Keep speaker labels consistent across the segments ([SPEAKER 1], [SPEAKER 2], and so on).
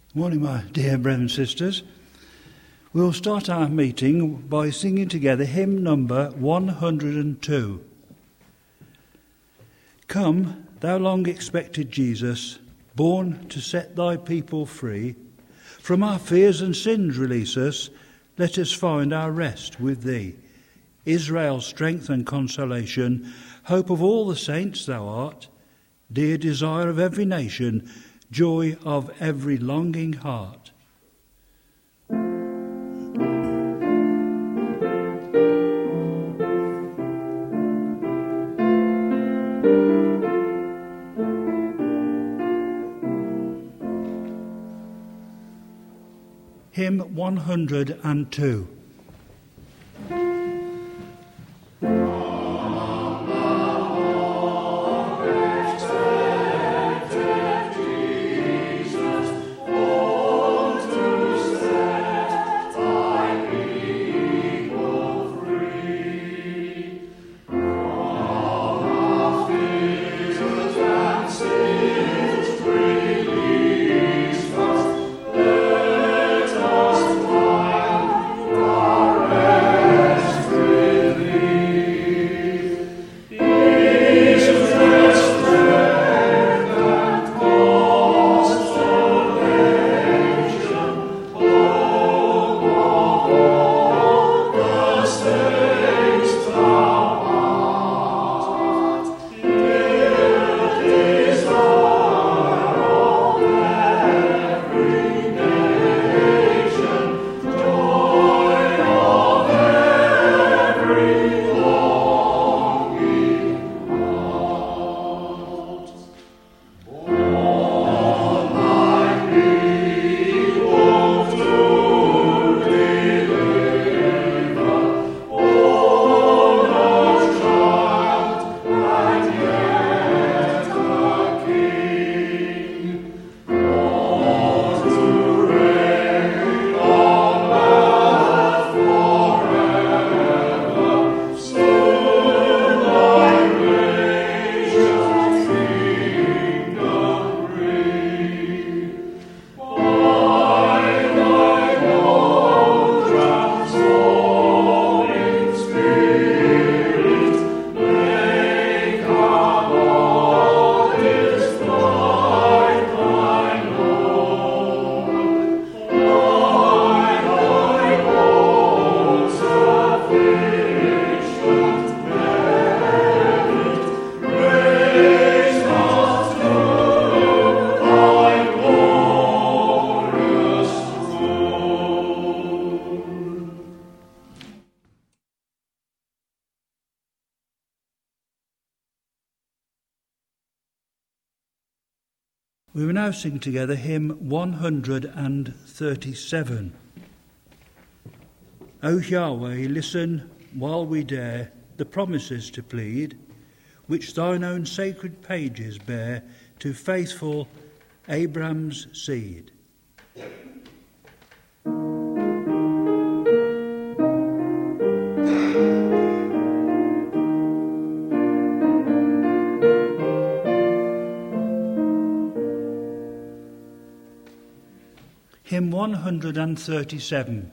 [SPEAKER 1] Morning, my dear brothers and sisters. We'll start our meeting by singing together hymn number 102. Come, thou long-expected Jesus, born to set thy people free. From our fears and sins release us, let us find our rest with thee. Israel's strength and consolation, hope of all the saints thou art, dear desire of every nation, joy of every longing heart. Hymn 102. We will now sing together hymn 137. O Yahweh, listen while we dare the promises to plead, which thine own sacred pages bear to faithful Abraham's seed. Hymn 137.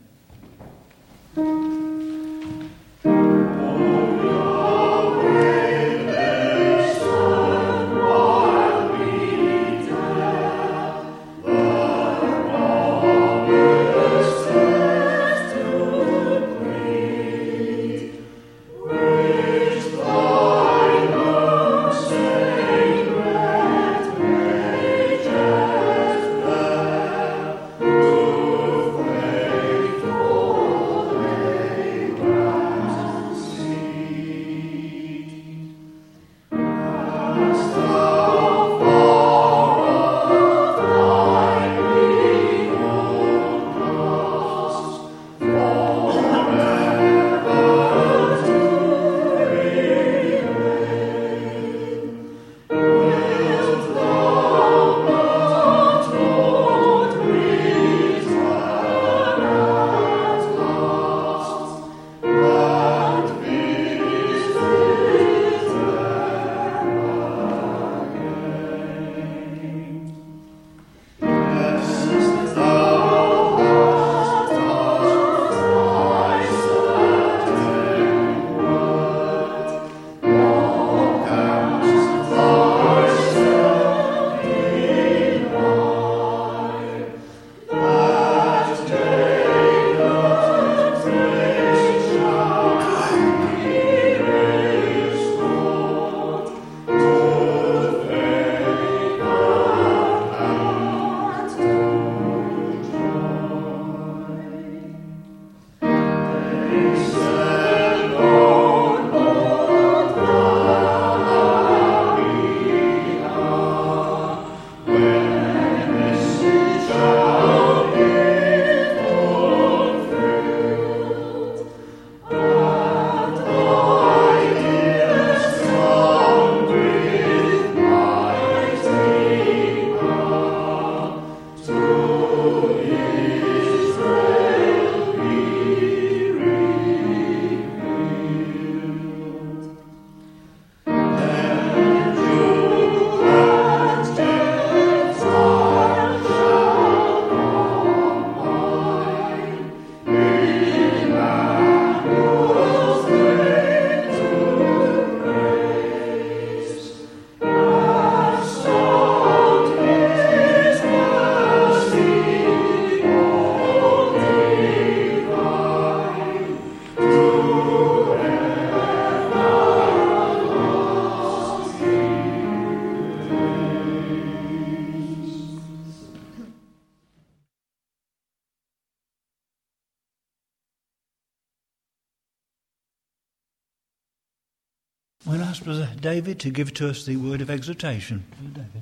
[SPEAKER 1] We'll ask Brother David to give to us the word of exhortation. David.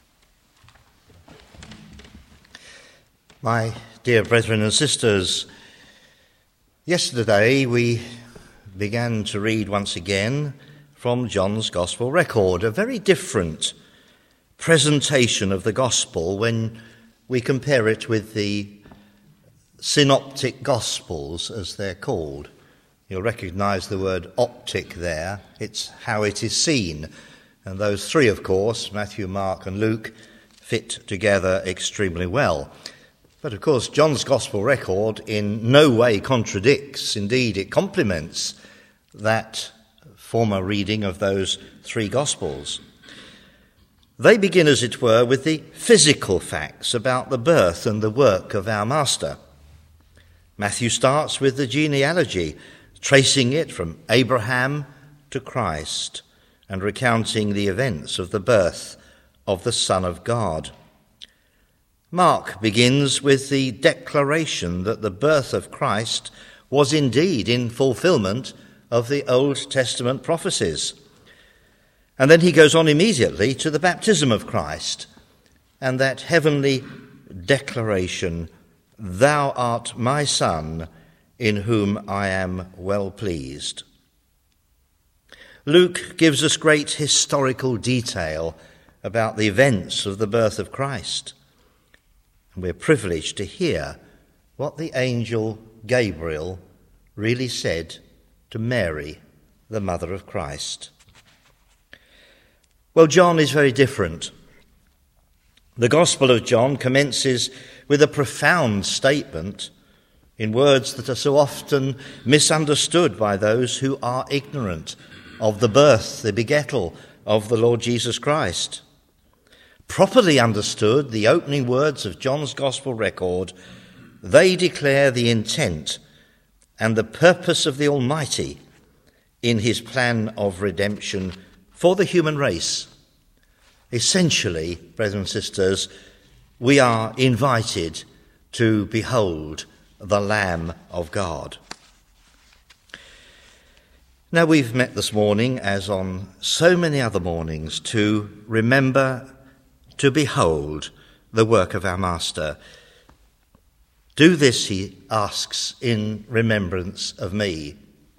[SPEAKER 2] My dear brethren and sisters, yesterday we began to read once again from John's Gospel record, a very different presentation of the Gospel when we compare it with the synoptic Gospels, as they're called. You'll recognise the word optic there. It's how it is seen. And those three, of course, Matthew, Mark and Luke, fit together extremely well. But, of course, John's Gospel record in no way contradicts, indeed it complements that former reading of those three Gospels. They begin, as it were, with the physical facts about the birth and the work of our Master. Matthew starts with the genealogy, tracing it from Abraham to Christ and recounting the events of the birth of the Son of God. Mark begins with the declaration that the birth of Christ was indeed in fulfillment of the Old Testament prophecies. And then he goes on immediately to the baptism of Christ and that heavenly declaration, "Thou art my Son, in whom I am well pleased." Luke gives us great historical detail about the events of the birth of Christ. And we're privileged to hear what the angel Gabriel really said to Mary, the mother of Christ. Well, John is very different. The Gospel of John commences with a profound statement in words that are so often misunderstood by those who are ignorant of the birth, the begettal of the Lord Jesus Christ. Properly understood, the opening words of John's Gospel record, they declare the intent and the purpose of the Almighty in his plan of redemption for the human race. Essentially, brothers and sisters, we are invited to behold the Lamb of God. Now, we've met this morning, as on so many other mornings, to remember, to behold the work of our Master. Do this, he asks, in remembrance of me.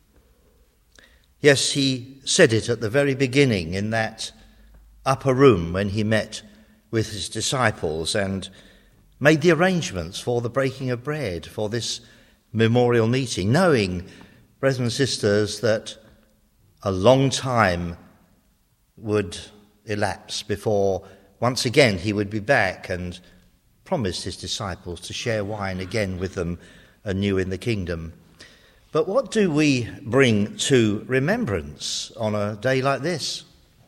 [SPEAKER 2] Yes, he said it at the very beginning in that upper room when he met with his disciples and made the arrangements for the breaking of bread, for this memorial meeting, knowing, brothers and sisters, that a long time would elapse before once again he would be back, and promised his disciples to share wine again with them anew in the kingdom. But what do we bring to remembrance on a day like this?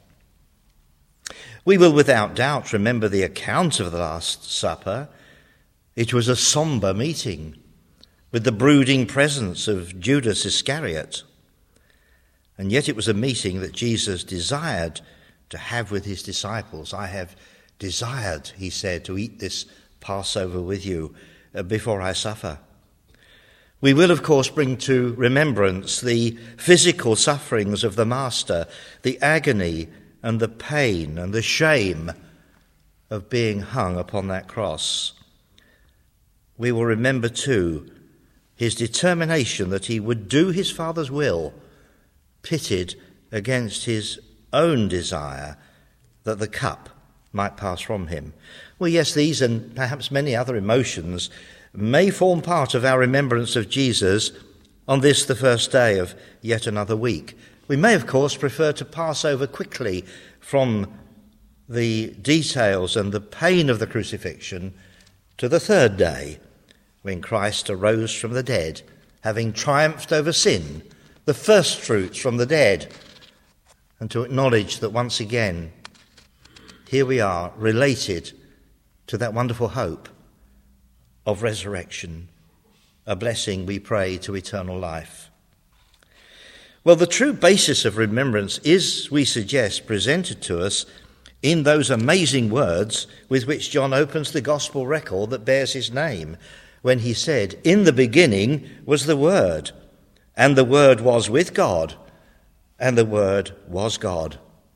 [SPEAKER 2] We will without doubt remember the account of the Last Supper. It was a sombre meeting with the brooding presence of Judas Iscariot. And yet it was a meeting that Jesus desired to have with his disciples. "I have desired," he said, "to eat this Passover with you before I suffer." We will, of course, bring to remembrance the physical sufferings of the Master, the agony and the pain and the shame of being hung upon that cross. We will remember, too, his determination that he would do his Father's will, pitted against his own desire that the cup might pass from him. Well, yes, these and perhaps many other emotions may form part of our remembrance of Jesus on this, the first day of yet another week. We may, of course, prefer to pass over quickly from the details and the pain of the crucifixion to the third day, when Christ arose from the dead, having triumphed over sin, the first fruits from the dead, and to acknowledge that once again, here we are, related to that wonderful hope of resurrection, a blessing, we pray, to eternal life. Well, the true basis of remembrance is, we suggest, presented to us in those amazing words with which John opens the gospel record that bears his name, when he said, "In the beginning was the Word, and the Word was with God, and the Word was God.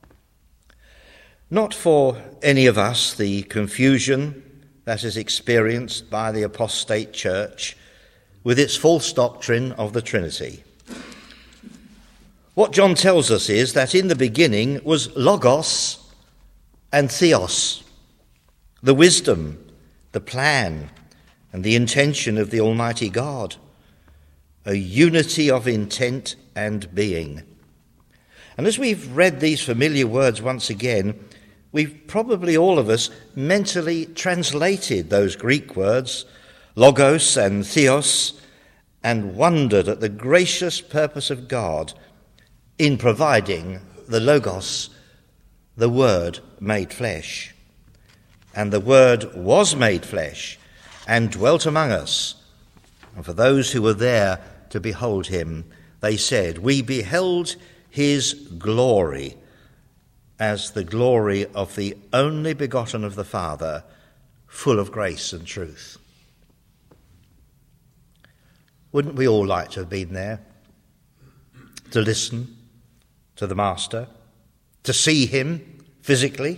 [SPEAKER 2] Not for any of us the confusion that is experienced by the apostate church with its false doctrine of the Trinity. What John tells us is that in the beginning was Logos and Theos, the wisdom, the plan, and the intention of the Almighty God, a unity of intent and being. And as we've read these familiar words once again, we've probably all of us mentally translated those Greek words, Logos and Theos, and wondered at the gracious purpose of God in providing the Logos, the Word made flesh. And the Word was made flesh and dwelt among us. And for those who were there to behold him, they said, "We beheld his glory as the glory of the only begotten of the Father, full of grace and truth." Wouldn't we all like to have been there, to listen to the Master, to see him physically?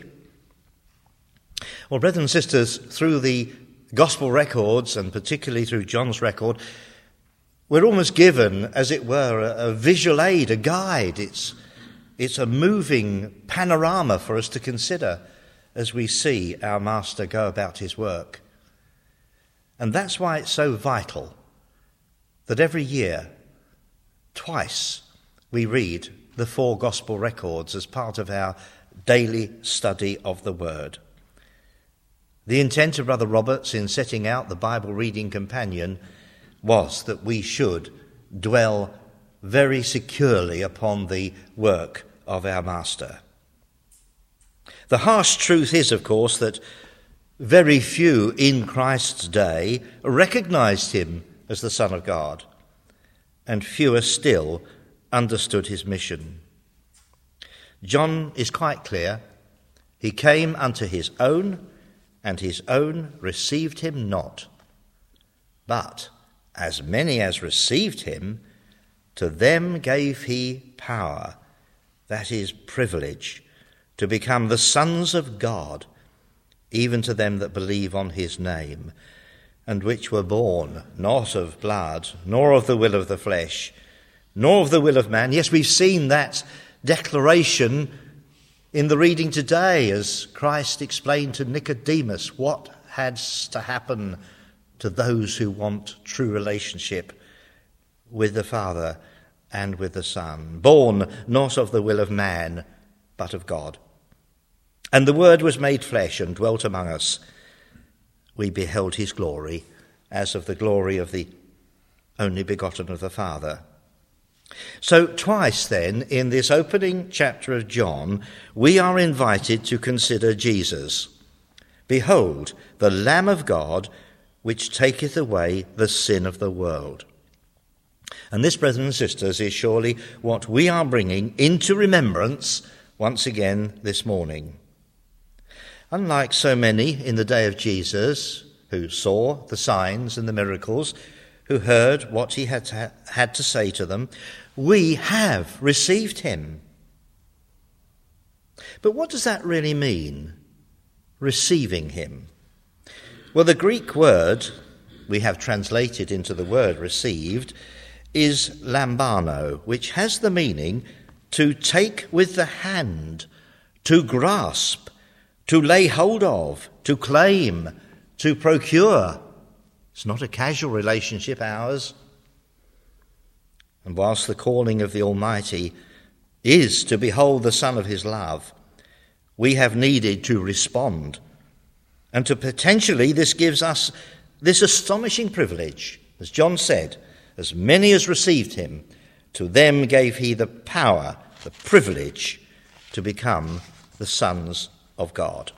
[SPEAKER 2] Well, brothers and sisters, through the Gospel records, and particularly through John's record, we're almost given, as it were, a visual aid, a guide. It's a moving panorama for us to consider as we see our Master go about his work. And that's why it's so vital that every year, twice, we read the 4 Gospel records as part of our daily study of the Word. The intent of Brother Roberts in setting out the Bible reading companion was that we should dwell very securely upon the work of our Master. The harsh truth is, of course, that very few in Christ's day recognized him as the Son of God, and fewer still understood his mission. John is quite clear. He came unto his own, and his own received him not. But as many as received him, to them gave he power, that is, privilege, to become the sons of God, even to them that believe on his name, and which were born not of blood, nor of the will of the flesh, nor of the will of man. Yes, we've seen that declaration in the reading today as Christ explained to Nicodemus what has to happen to those who want true relationship with the Father and with the Son. Born not of the will of man, but of God. And the Word was made flesh and dwelt among us. We beheld his glory, as of the glory of the only begotten of the Father. So twice then, in this opening chapter of John, we are invited to consider Jesus. Behold, the Lamb of God, which taketh away the sin of the world. And this, brothers and sisters, is surely what we are bringing into remembrance once again this morning. Unlike so many in the day of Jesus, who saw the signs and the miracles, who heard what he had to say to them, we have received him. But what does that really mean, receiving him? Well, the Greek word we have translated into the word received is lambano, which has the meaning to take with the hand, to grasp, to lay hold of, to claim, to procure. It's not a casual relationship, ours. And whilst the calling of the Almighty is to behold the Son of his love, we have needed to respond. And to potentially this gives us this astonishing privilege. As John said, as many as received him, to them gave he the power, the privilege to become the sons of God.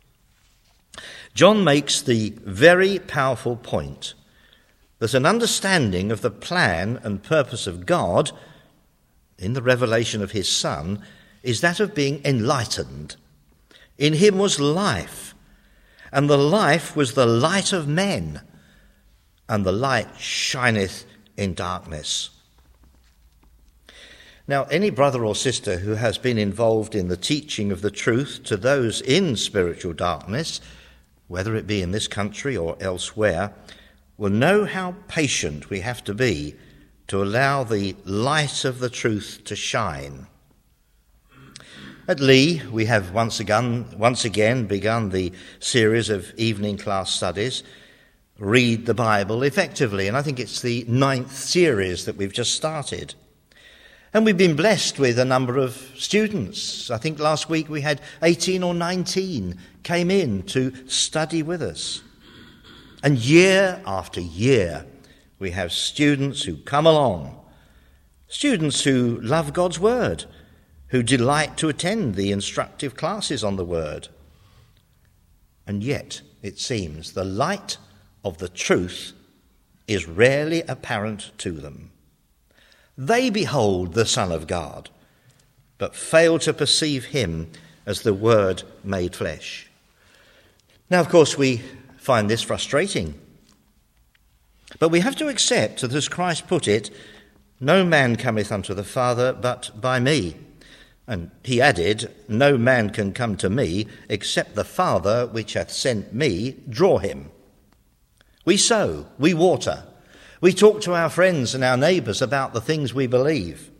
[SPEAKER 2] John makes the very powerful point that an understanding of the plan and purpose of God in the revelation of his Son is that of being enlightened. In him was life, and the life was the light of men, and the light shineth in darkness. Now, any brother or sister who has been involved in the teaching of the truth to those in spiritual darkness, whether it be in this country or elsewhere, will know how patient we have to be to allow the light of the truth to shine. At Lee, we have once again begun the series of evening class studies, Read the Bible Effectively, and I think it's the 9th series that we've just started. And we've been blessed with a number of students. I think last week we had 18 or 19 came in to study with us. And year after year, we have students who come along, students who love God's Word, who delight to attend the instructive classes on the Word. And yet, it seems, the light of the truth is rarely apparent to them. They behold the Son of God, but fail to perceive him as the Word made flesh. Now, of course, we find this frustrating. But we have to accept that, as Christ put it, no man cometh unto the Father but by me. And he added, no man can come to me except the Father which hath sent me draw him. We sow, we water, we talk to our friends and our neighbours about the things we believe.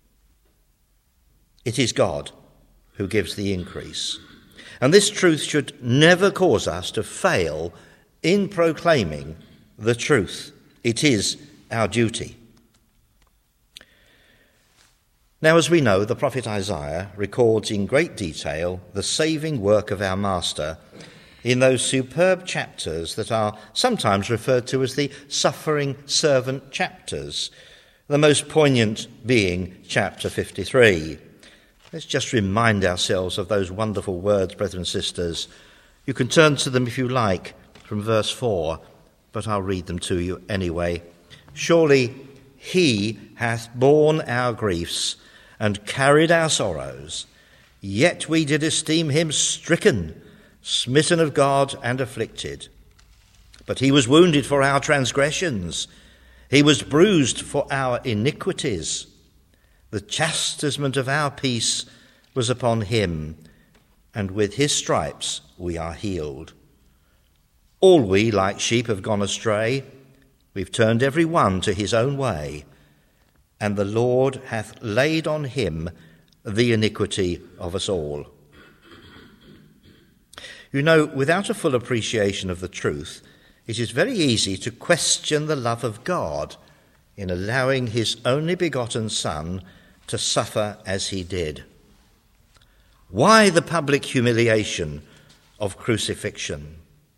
[SPEAKER 2] It is God who gives the increase. And this truth should never cause us to fail in proclaiming the truth. It is our duty. Now, as we know, the prophet Isaiah records in great detail the saving work of our Master in those superb chapters that are sometimes referred to as the suffering servant chapters, the most poignant being chapter 53. Let's just remind ourselves of those wonderful words, brethren and sisters. You can turn to them if you like from verse 4, but I'll read them to you anyway. Surely he hath borne our griefs and carried our sorrows, yet we did esteem him stricken, smitten of God and afflicted. But he was wounded for our transgressions, he was bruised for our iniquities. The chastisement of our peace was upon him, and with his stripes we are healed. All we, like sheep, have gone astray. We've turned every one to his own way, and the Lord hath laid on him the iniquity of us all. You know, without a full appreciation of the truth, it is very easy to question the love of God in allowing his only begotten Son to suffer as he did. Why the public humiliation of crucifixion?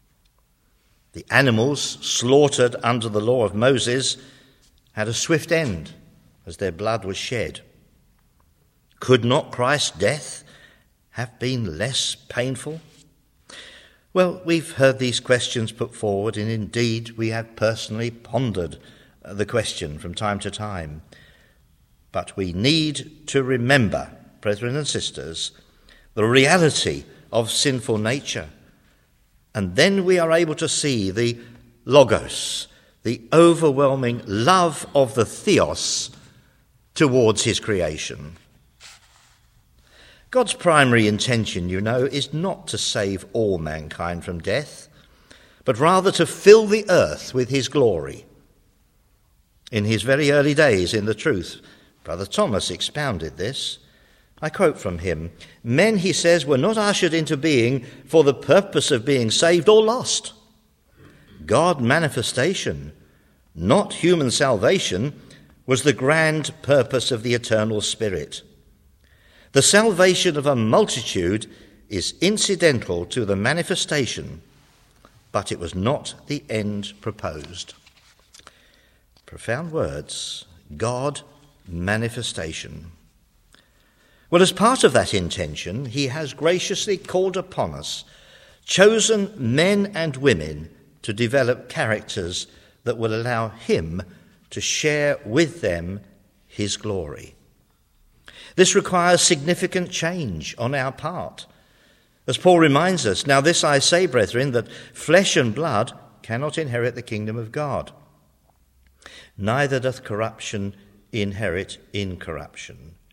[SPEAKER 2] The animals slaughtered under the law of Moses had a swift end as their blood was shed. Could not Christ's death have been less painful? Well, we've heard these questions put forward, and indeed we have personally pondered the question from time to time. But we need to remember, brethren and sisters, the reality of sinful nature. And then we are able to see the logos, the overwhelming love of the theos towards his creation. God's primary intention, you know, is not to save all mankind from death, but rather to fill the earth with his glory. In his very early days in the truth, Brother Thomas expounded this. I quote from him, "Men," he says, "were not ushered into being for the purpose of being saved or lost. God manifestation, not human salvation, was the grand purpose of the eternal Spirit. The salvation of a multitude is incidental to the manifestation, but it was not the end proposed." Profound words. God manifestation. Well, as part of that intention, he has graciously called upon us, chosen men and women to develop characters that will allow him to share with them his glory. This requires significant change on our part. As Paul reminds us, "Now this I say, brethren, that flesh and blood cannot inherit the kingdom of God. Neither doth corruption inherit incorruption."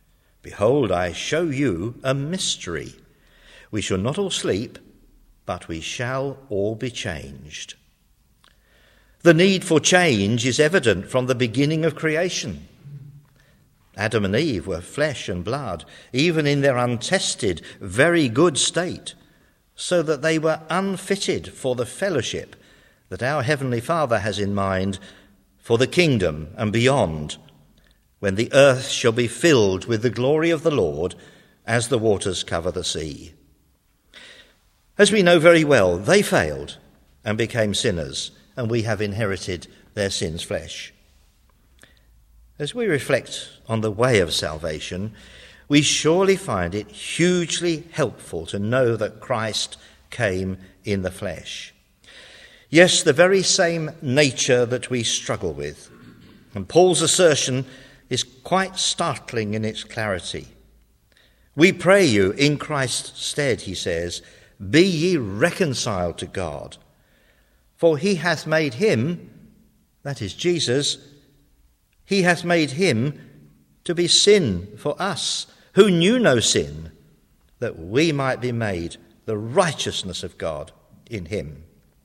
[SPEAKER 2] Behold, I show you a mystery. We shall not all sleep, but we shall all be changed. The need for change is evident from the beginning of creation. Adam and Eve were flesh and blood, even in their untested, very good state, so that they were unfitted for the fellowship that our Heavenly Father has in mind for the kingdom and beyond, when the earth shall be filled with the glory of the Lord as the waters cover the sea. As we know very well, they failed and became sinners, and we have inherited their sin's flesh. As we reflect on the way of salvation, we surely find it hugely helpful to know that Christ came in the flesh. Yes, the very same nature that we struggle with. And Paul's assertion is quite startling in its clarity. We pray you in Christ's stead, he says, be ye reconciled to God. For he hath made him, that is Jesus, he hath made him to be sin for us, who knew no sin, that we might be made the righteousness of God in him.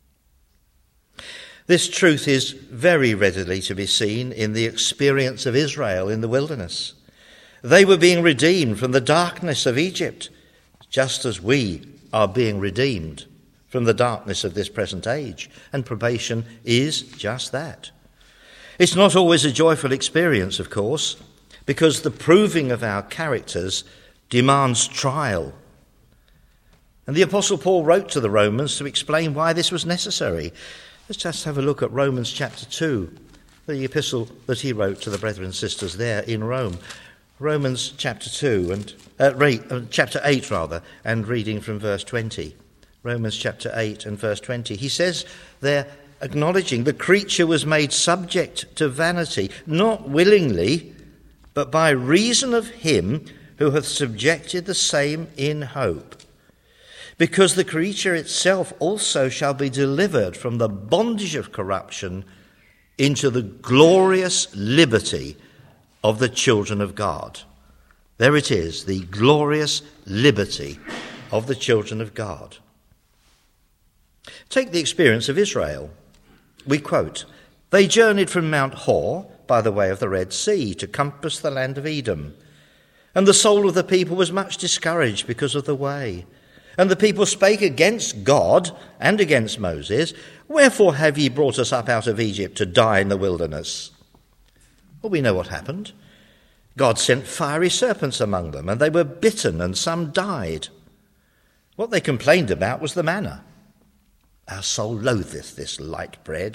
[SPEAKER 2] This truth is very readily to be seen in the experience of Israel in the wilderness. They were being redeemed from the darkness of Egypt, just as we are being redeemed from the darkness of this present age, and probation is just that. It's not always a joyful experience, of course, because the proving of our characters demands trial. And the Apostle Paul wrote to the Romans to explain why this was necessary. Let's just have a look at Romans chapter 2, the epistle that he wrote to the brethren and sisters there in Rome. Romans chapter 2 and chapter 8 and reading from verse 20. Romans chapter 8 and verse 20. He says there, acknowledging the creature was made subject to vanity, not willingly, but by reason of him who hath subjected the same in hope. Because the creature itself also shall be delivered from the bondage of corruption into the glorious liberty of the children of God. There it is, the glorious liberty of the children of God. Take the experience of Israel. We quote, they journeyed from Mount Hor by the way of the Red Sea to compass the land of Edom. And the soul of the people was much discouraged because of the way. And the people spake against God and against Moses, wherefore have ye brought us up out of Egypt to die in the wilderness? Well, we know what happened. God sent fiery serpents among them, and they were bitten, and some died. What they complained about was the manna. Our soul loatheth this light bread.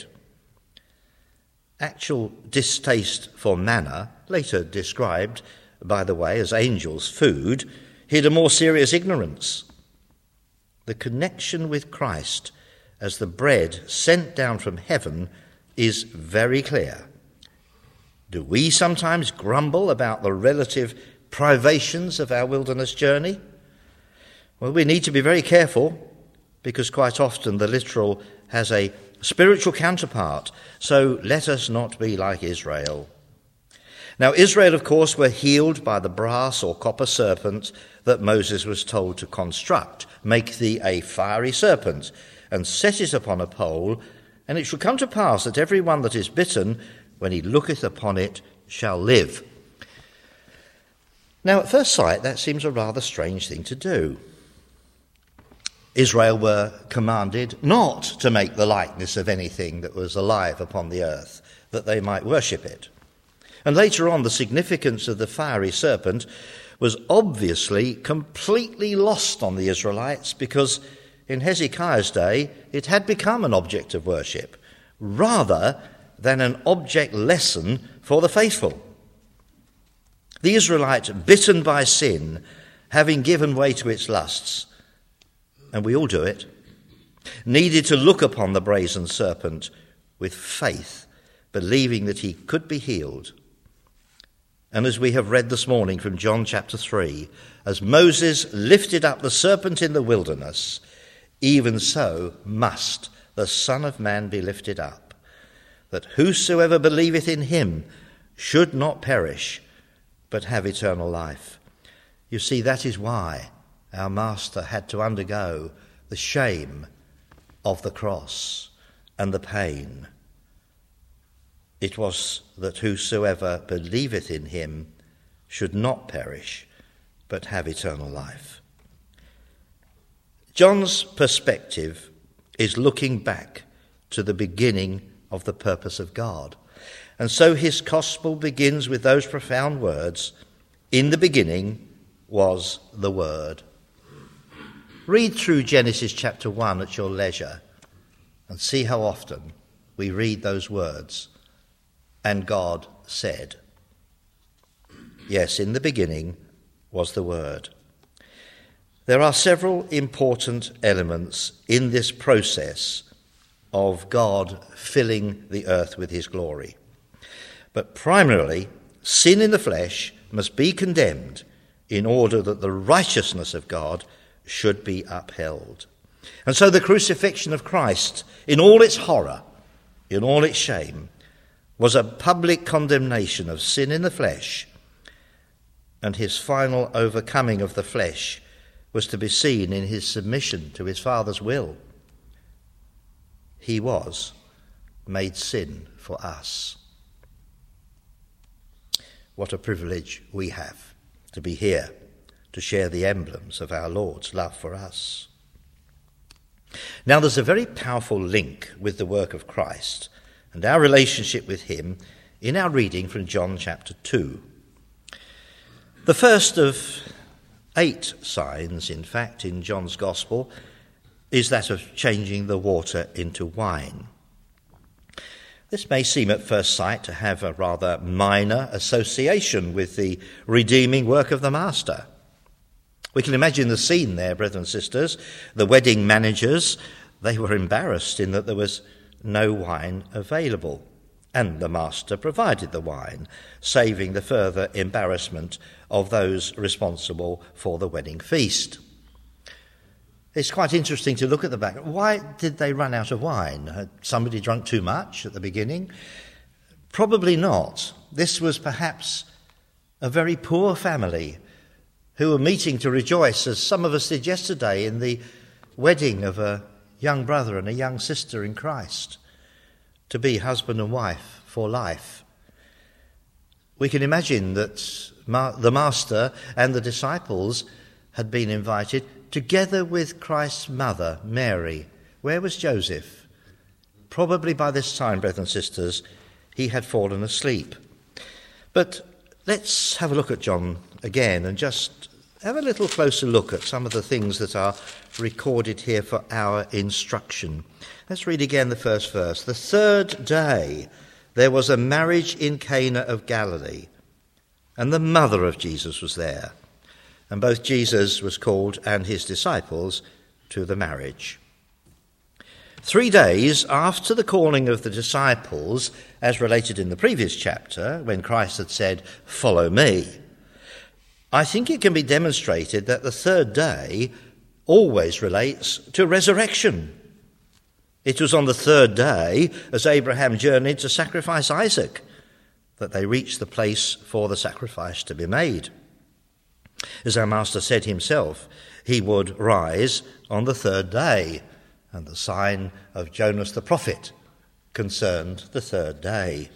[SPEAKER 2] Actual distaste for manna, later described, by the way, as angels' food, hid a more serious ignorance. The connection with Christ as the bread sent down from heaven is very clear. Do we sometimes grumble about the relative privations of our wilderness journey? Well, we need to be very careful, because quite often the literal has a spiritual counterpart, so let us not be like Israel. Now, Israel, of course, were healed by the brass or copper serpent that Moses was told to construct. Make thee a fiery serpent, and set it upon a pole, and it shall come to pass that every one that is bitten, when he looketh upon it, shall live. Now, at first sight, that seems a rather strange thing to do. Israel were commanded not to make the likeness of anything that was alive upon the earth, that they might worship it. And later on, the significance of the fiery serpent was obviously completely lost on the Israelites, because in Hezekiah's day it had become an object of worship rather than an object lesson for the faithful. The Israelite, bitten by sin, having given way to its lusts, and we all do it, needed to look upon the brazen serpent with faith, believing that he could be healed. And as we have read this morning from John chapter 3, as Moses lifted up the serpent in the wilderness, even so must the Son of Man be lifted up, that whosoever believeth in him should not perish, but have eternal life. You see, that is why our Master had to undergo the shame of the cross and the pain. It was that whosoever believeth in him should not perish, but have eternal life. John's perspective is looking back to the beginning of the purpose of God. And so his gospel begins with those profound words, "In the beginning was the Word." Read through Genesis chapter 1 at your leisure and see how often we read those words, "And God said." Yes, in the beginning was the Word. There are several important elements in this process of God filling the earth with his glory. But primarily, sin in the flesh must be condemned in order that the righteousness of God should be upheld. And so the crucifixion of Christ, in all its horror, in all its shame, was a public condemnation of sin in the flesh, and his final overcoming of the flesh was to be seen in his submission to his Father's will. He was made sin for us. What a privilege we have to be here to share the emblems of our Lord's love for us. Now, there's a very powerful link with the work of Christ and our relationship with him in our reading from John chapter 2. The first of 8 signs, in fact, in John's Gospel is that of changing the water into wine. This may seem at first sight to have a rather minor association with the redeeming work of the Master. We can imagine the scene there, brothers and sisters. The wedding managers, they were embarrassed in that there was no wine available, and the Master provided the wine, saving the further embarrassment of those responsible for the wedding feast. It's quite interesting to look at the back. Why did they run out of wine? Had somebody drunk too much at the beginning? Probably not. This was perhaps a very poor family who were meeting to rejoice, as some of us did yesterday, in the wedding of a young brother and a young sister in Christ, to be husband and wife for life. We can imagine that the Master and the disciples had been invited together with Christ's mother, Mary. Where was Joseph? Probably by this time, brothers and sisters, he had fallen asleep. But let's have a look at John again and just have a little closer look at some of the things that are recorded here for our instruction. Let's read again the first verse. "The third day there was a marriage in Cana of Galilee, and the mother of Jesus was there. And both Jesus was called and his disciples to the marriage." 3 days after the calling of the disciples, as related in the previous chapter, when Christ had said, "Follow me," I think it can be demonstrated that the third day always relates to resurrection. It was on the third day, as Abraham journeyed to sacrifice Isaac, that they reached the place for the sacrifice to be made. As our Master said himself, he would rise on the third day, and the sign of Jonas the prophet concerned the third day.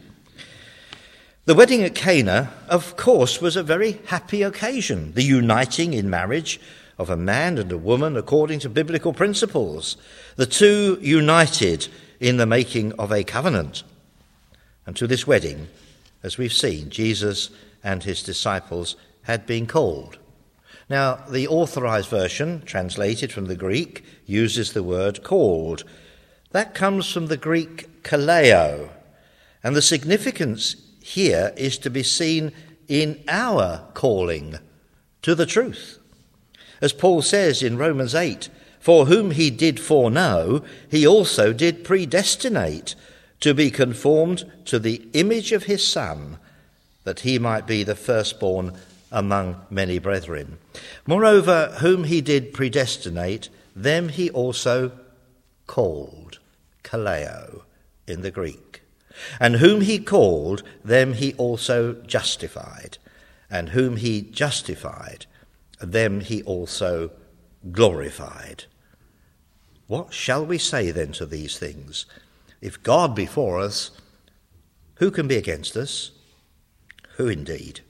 [SPEAKER 2] The wedding at Cana, of course, was a very happy occasion, the uniting in marriage of a man and a woman according to biblical principles, the two united in the making of a covenant. And to this wedding, as we've seen, Jesus and his disciples had been called. Now, the authorized version, translated from the Greek, uses the word called. That comes from the Greek kaleo, and the significance here is to be seen in our calling to the truth. As Paul says in Romans 8, "For whom he did foreknow, he also did predestinate to be conformed to the image of his Son, that he might be the firstborn among many brethren. Moreover, whom he did predestinate, them he also called," kaleo in the Greek. "And whom he called, them he also justified. And whom he justified, them he also glorified. What shall we say then to these things? If God be for us, who can be against us? Who indeed?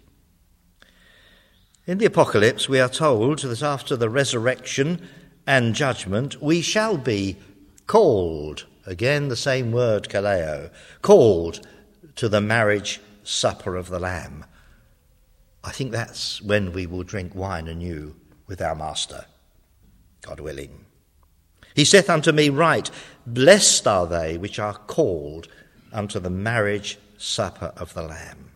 [SPEAKER 2] In the Apocalypse, we are told that after the resurrection and judgment, we shall be called, again the same word, kaleo, called to the marriage supper of the Lamb. I think that's when we will drink wine anew with our Master, God willing. He saith unto me, Write, blessed are they which are called unto the marriage supper of the Lamb.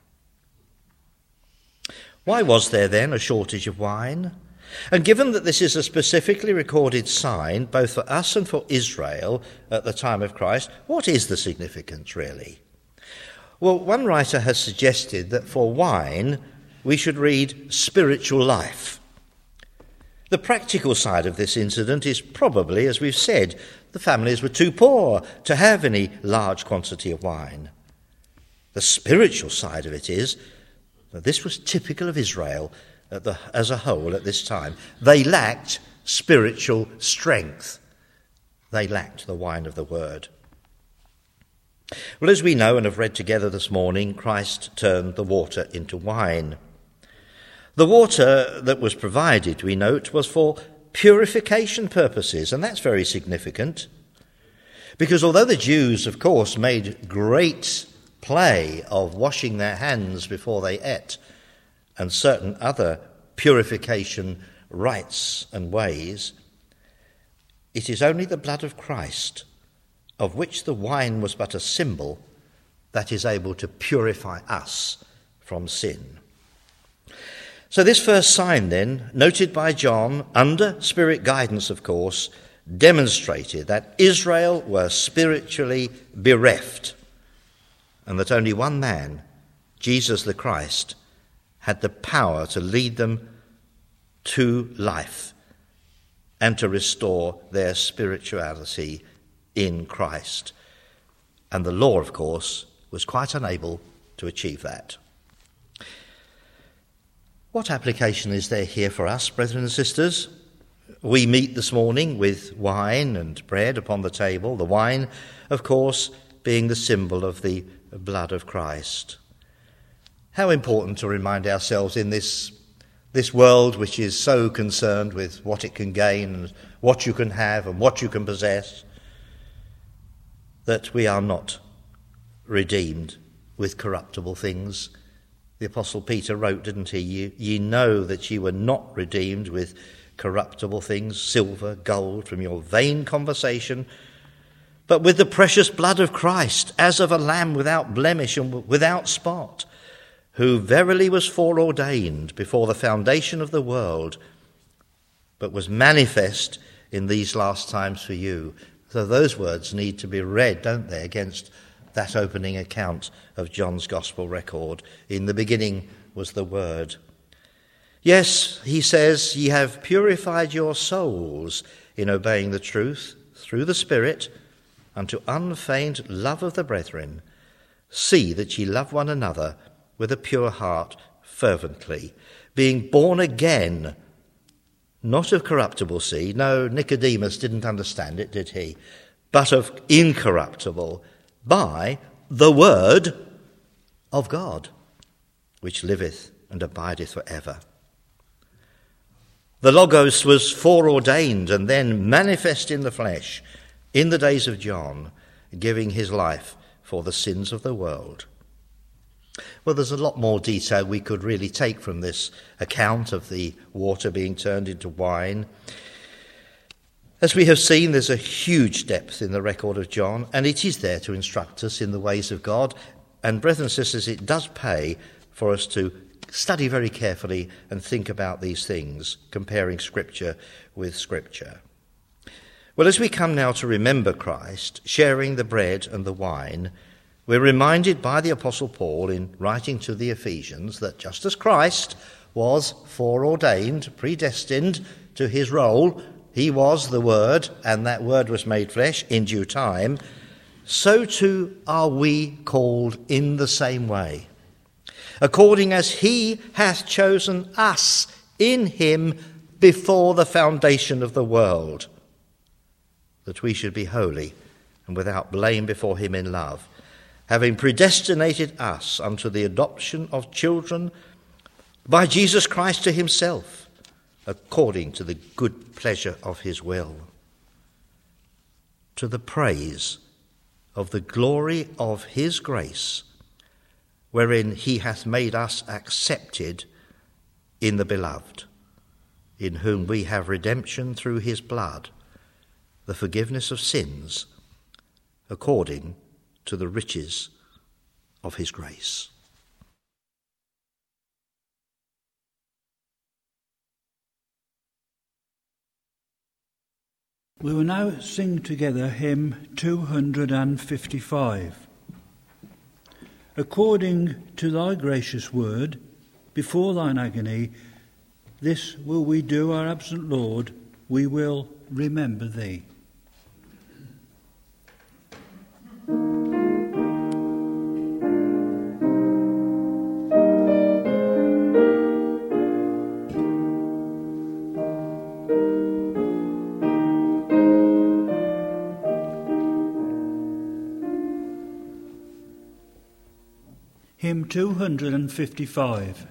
[SPEAKER 2] Why was there then a shortage of wine? And given that this is a specifically recorded sign, both for us and for Israel at the time of Christ, what is the significance really? Well, one writer has suggested that for wine we should read spiritual life. The practical side of this incident is probably, as we've said, the families were too poor to have any large quantity of wine. The spiritual side of it is that this was typical of Israel as a whole at this time. They lacked spiritual strength. They lacked the wine of the word. Well, as we know and have read together this morning, Christ turned the water into wine. The water that was provided, we note, was for purification purposes, and that's very significant. Because although the Jews, of course, made great play of washing their hands before they ate, and certain other purification rites and ways, it is only the blood of Christ, of which the wine was but a symbol, that is able to purify us from sin. So this first sign then, noted by John, under Spirit guidance of course, demonstrated that Israel were spiritually bereft, and that only one man, Jesus the Christ, had the power to lead them to life and to restore their spirituality in Christ. And the law, of course, was quite unable to achieve that. What application is there here for us, brethren and sisters? We meet this morning with wine and bread upon the table, the wine, of course, being the symbol of the blood of Christ. How important to remind ourselves in this world which is so concerned with what it can gain and what you can have and what you can possess, that we are not redeemed with corruptible things. The Apostle Peter wrote, didn't he? Ye know that ye were not redeemed with corruptible things, silver, gold, from your vain conversation, but with the precious blood of Christ, as of a lamb without blemish and without spot, who verily was foreordained before the foundation of the world, but was manifest in these last times for you. So those words need to be read, don't they, against that opening account of John's Gospel record. In the beginning was the Word. Yes, he says, ye have purified your souls in obeying the truth through the Spirit unto unfeigned love of the brethren. See that ye love one another with a pure heart fervently, being born again, not of corruptible seed. No, Nicodemus didn't understand it, did he? But of incorruptible, by the word of God, which liveth and abideth for ever. The Logos was foreordained and then manifest in the flesh in the days of John, giving his life for the sins of the world. Well, there's a lot more detail we could really take from this account of the water being turned into wine. As we have seen, there's a huge depth in the record of John, and it is there to instruct us in the ways of God. And brethren and sisters, it does pay for us to study very carefully and think about these things, comparing Scripture with Scripture. Well, as we come now to remember Christ, sharing the bread and the wine, we're reminded by the Apostle Paul in writing to the Ephesians that just as Christ was foreordained, predestined to his role, he was the Word, and that Word was made flesh in due time, so too are we called in the same way, according as he hath chosen us in him before the foundation of the world, that we should be holy and without blame before him in love, having predestinated us unto the adoption of children by Jesus Christ to himself, according to the good pleasure of his will, to the praise of the glory of his grace, wherein he hath made us accepted in the beloved, in whom we have redemption through his blood, the forgiveness of sins, according to the riches of his grace.
[SPEAKER 1] We will now sing together hymn 255. According to thy gracious word, before thine agony, this will we do, our absent Lord, we will remember thee. Hymn 255.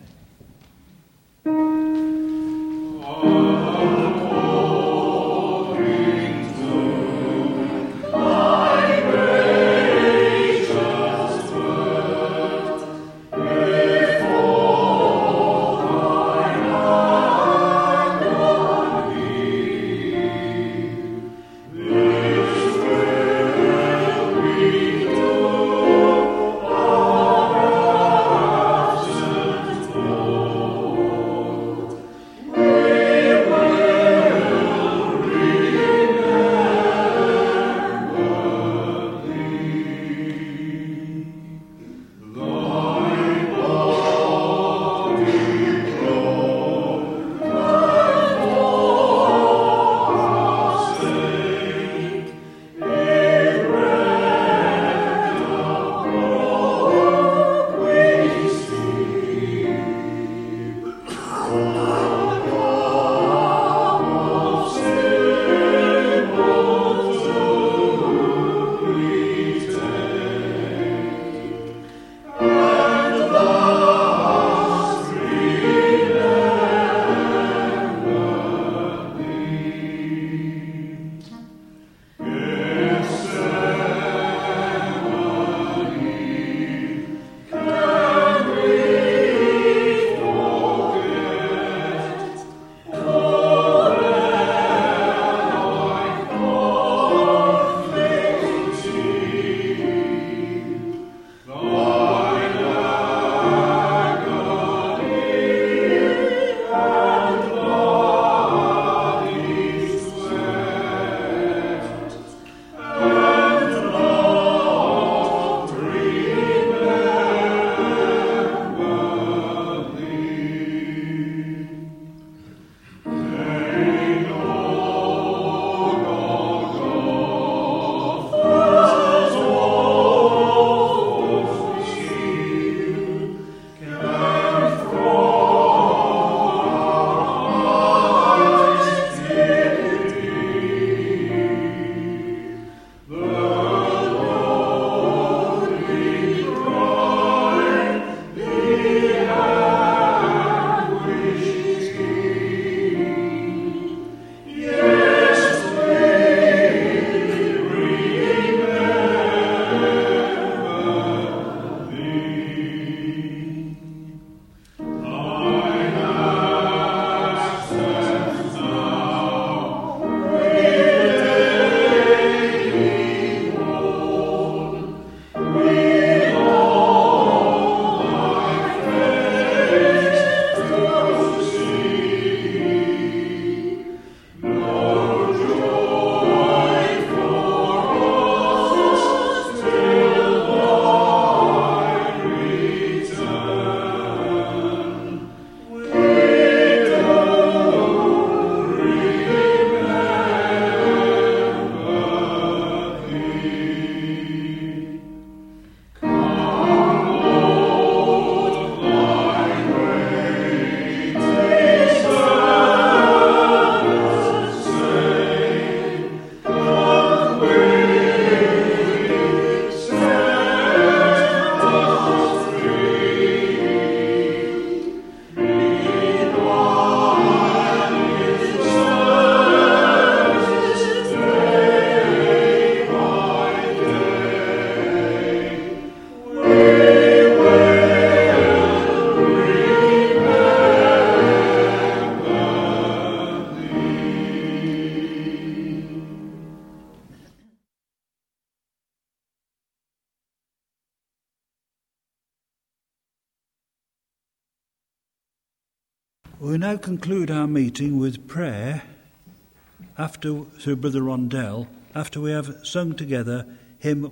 [SPEAKER 1] We now conclude our meeting with prayer through Brother Rondell, after we have sung together hymn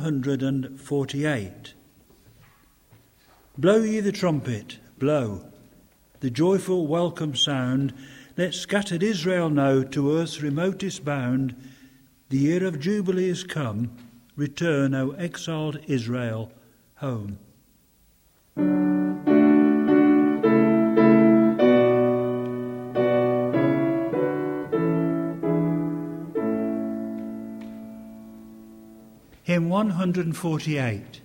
[SPEAKER 1] 148. Blow ye the trumpet, blow, the joyful welcome sound, let scattered Israel know to earth's remotest bound, the year of Jubilee is come, return, O exiled Israel, home. Hymn 148.